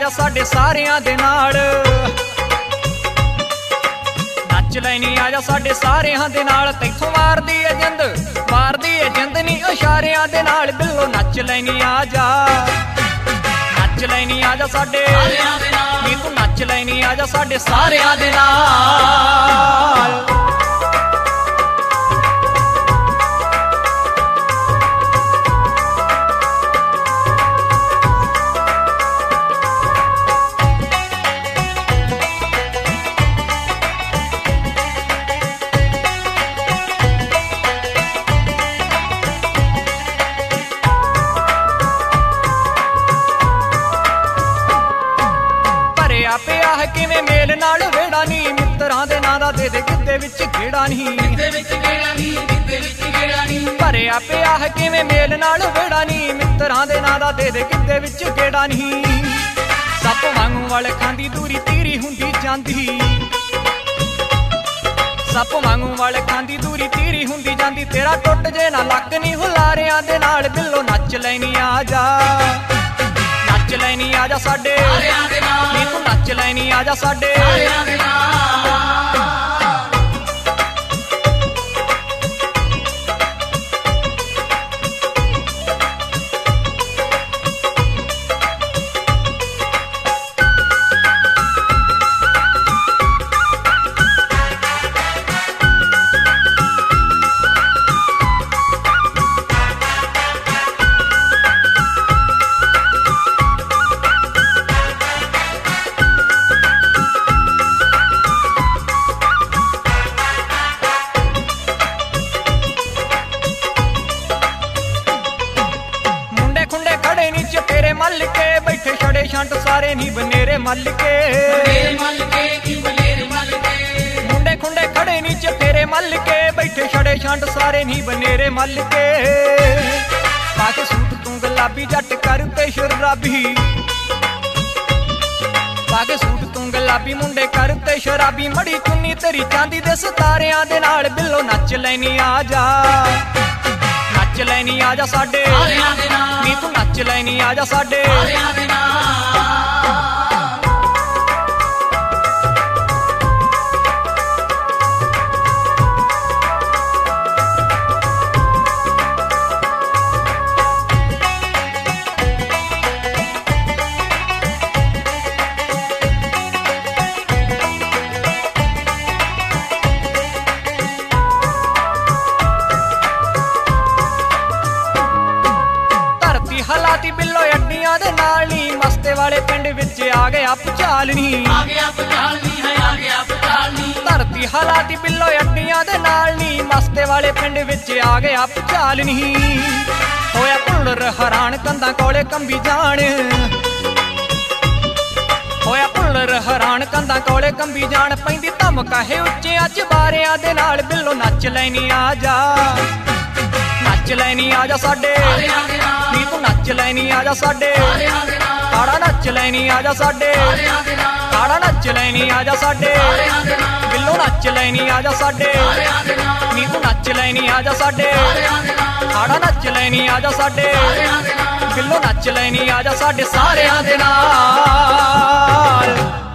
आजा साडे सारियां दे नाल नच लैनी आजा साडे सारियां दे नाल तैथों मारदी है जिंद नी इशारियां दे नाल बिल्लो नच लैनी आजा साडे नी तू नच लैनी आजा साडे सारियां दे नाल पिया है किवें मेल नाल वेड़ा नी मित्रां दे नां दा दे दे गिद्दे विच गेड़ा नी भरिया पिया है किवें मेल नाल वेड़ा नी मित्रां दे नां दा दे दे गिद्दे विच गेड़ा नी सप वांगू वाले खांदी दूरी तीरी हुंदी जांदी सप वांगू वाले खांदी दूरी तीरी हुंदी जांदी तेरा टुट जे ना लक नी हुलारियां दे नाल बिल्लो नच लैनी आजा साडे नी तू नच लैनी आजा साडे तेरे मल के बैठे छड़े छंट सारे नी बनेरे मल के मुंडे खुंडे खड़े नीचे तेरे मल के बैठे छड़े छंट सारे नी बनेरे मल के पाके सूट तू गुलाबी जट करते शराबी पाके सूट तू गुलाबी मुंडे करते शराबी मड़ी चुन्नी तेरी चांदी दे सितारियां दे नाल बिल्लो नच लैनी आजा साडे नी तू नच लैनी आजा साडे हलाती बिल्लो अड्डियां दे नाल नी मस्ते वाले पिंड विच आ गया भुचाल नी धरती हलाती बिल्लो अड्डियां दे नाल नी मस्ते वाले पिंड विच आ गया भुचाल नी होया भुल्लर हैरान कंधां कोले कंबी जान होया भुल्लर हैरान कंधां कोले कंबी जान पैंदी धमका है उच्चे अज बारियां दे नाल बिल्लो नच लैनी आजा साडे नी तू नच लैनी आजा साडे काड़ा नच लैनी आजा साडे काड़ा नच लैनी आजा साडे बिल्लो नच लैनी आजा साडे नी तू नच लैनी आजा साडे काड़ा नच लैनी आजा साडे बिल्लो नच लैनी आजा साडे सारियां दे नाल।